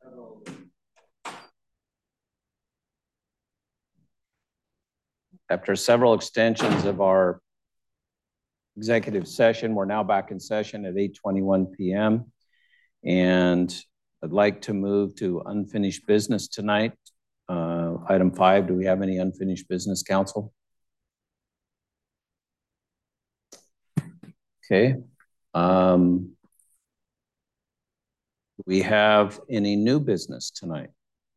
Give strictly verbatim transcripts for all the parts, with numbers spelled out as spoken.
After several extensions of our executive session, we're now back in session at eight twenty-one p m And I'd like to move to unfinished business tonight. Uh, item five, do we have any unfinished business, council? Okay. Um, we have any new business tonight?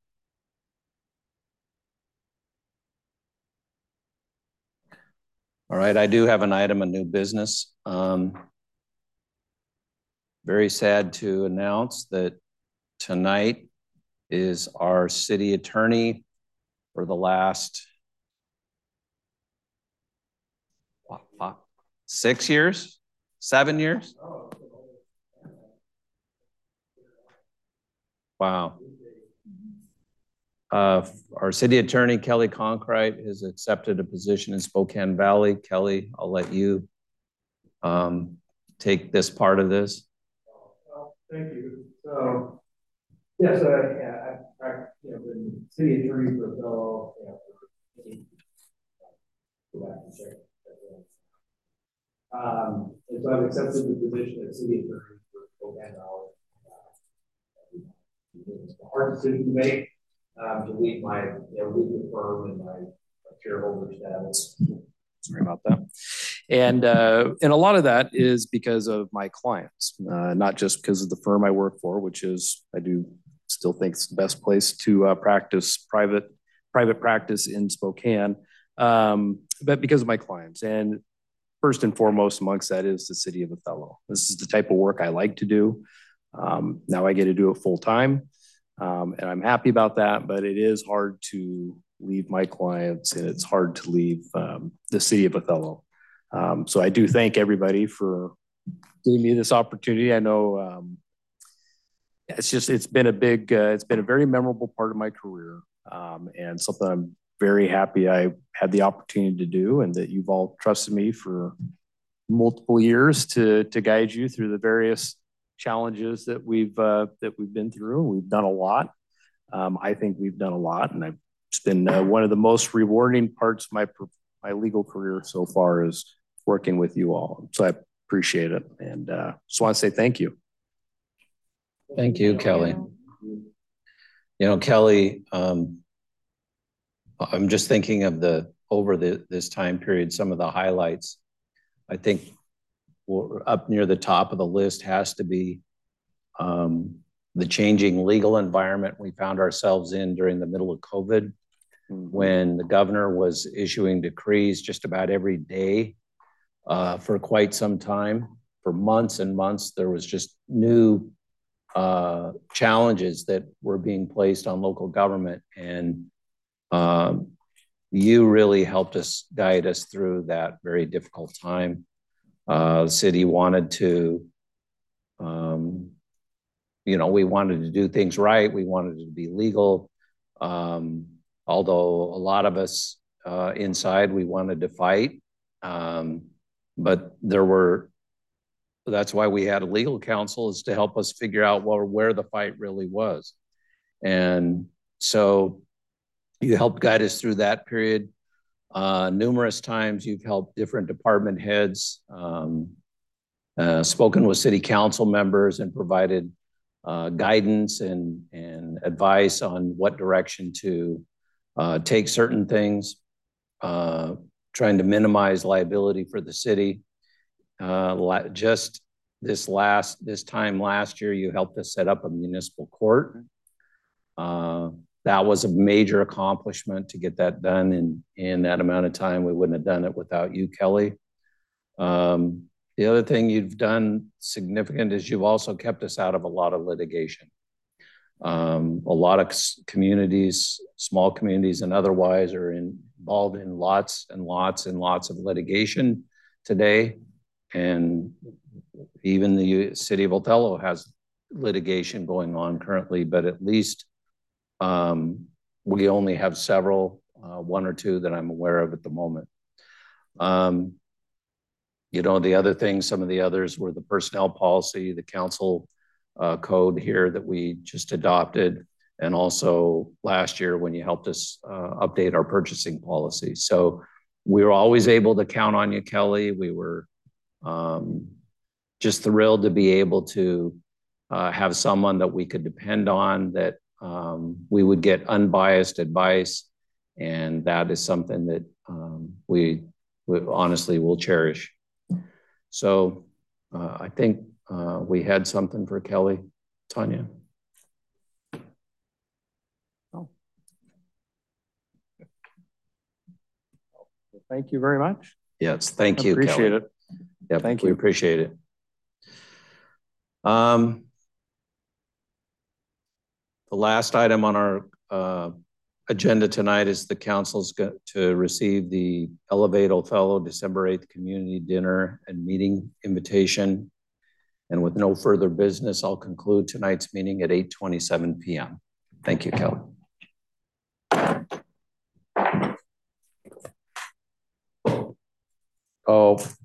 All right, I do have an item of new business. Um, very sad to announce that tonight is our city attorney for the last what, what, six years, seven years. Wow. Uh, our city attorney, Kelly Conkrite, has accepted a position in Spokane Valley. Kelly, I'll let you um, take this part of this. Well, thank you. So, yes, uh, yeah, I, I, you know, been city attorney for a fellow, you know, for, go back and check. Um, and so I've accepted the position of city attorney for Spokane Valley. Uh, it's a hard decision to make. Um, to leave my you know, legal firm and my shareholder status. Sorry about that. And uh, and a lot of that is because of my clients, uh, not just because of the firm I work for, which is I do still think it's the best place to uh, practice private private practice in Spokane, um, but because of my clients. And first and foremost amongst that is the city of Othello. This is the type of work I like to do. Um, now I get to do it full time. Um, and I'm happy about that, but it is hard to leave my clients and it's hard to leave um, the city of Othello. Um, so I do thank everybody for giving me this opportunity. I know um, it's just, it's been a big, uh, it's been a very memorable part of my career um, and something I'm very happy I had the opportunity to do and that you've all trusted me for multiple years to, to guide you through the various challenges that we've uh, that we've been through. We've done a lot. Um, I think we've done a lot, and I've, it's been uh, one of the most rewarding parts of my my legal career so far is working with you all. So I appreciate it, and uh, just want to say thank you. Thank you, Kelly. You know, Kelly, um, I'm just thinking of the over the this time period, some of the highlights. I think up near the top of the list has to be um, the changing legal environment we found ourselves in during the middle of COVID, mm-hmm. when the governor was issuing decrees just about every day uh, for quite some time. For months and months, there was just new uh, challenges that were being placed on local government. And um, you really helped us guide us through that very difficult time. Uh, the city wanted to, um, you know, we wanted to do things right. We wanted it to be legal. Um, although a lot of us uh, inside, we wanted to fight. Um, but there were, that's why we had a legal counsel, is to help us figure out well, where the fight really was. And so you helped guide us through that period. Uh, numerous times you've helped different department heads, um, uh, spoken with city council members and provided uh, guidance and, and advice on what direction to uh, take certain things, uh, trying to minimize liability for the city. Uh, just this last, this time last year, you helped us set up a municipal court. Uh, That was a major accomplishment to get that done in, in that amount of time. We wouldn't have done it without you, Kelly. Um, the other thing you've done significant is you've also kept us out of a lot of litigation. Um, a lot of communities, small communities and otherwise, are in, involved in lots and lots and lots of litigation today. And even the city of Othello has litigation going on currently, but at least Um, we only have several, uh, one or two that I'm aware of at the moment. Um, you know, the other thing, some of the others were the personnel policy, the council uh, code here that we just adopted, and also last year when you helped us uh, update our purchasing policy. So we were always able to count on you, Kelly. We were um, just thrilled to be able to uh, have someone that we could depend on, that um, we would get unbiased advice. And that is something that um, we, we honestly will cherish. So uh, I think uh, we had something for Kelly. Tanya. Oh. Thank you very much. Yes, thank you, Appreciate Kelly. it. Yep, Thank we you. appreciate it. Um, the last item on our uh, agenda tonight is the council's got to receive the Elevate Othello December eighth community dinner and meeting invitation. And with no further business, I'll conclude tonight's meeting at eight twenty-seven p m Thank you, Kelly. Oh.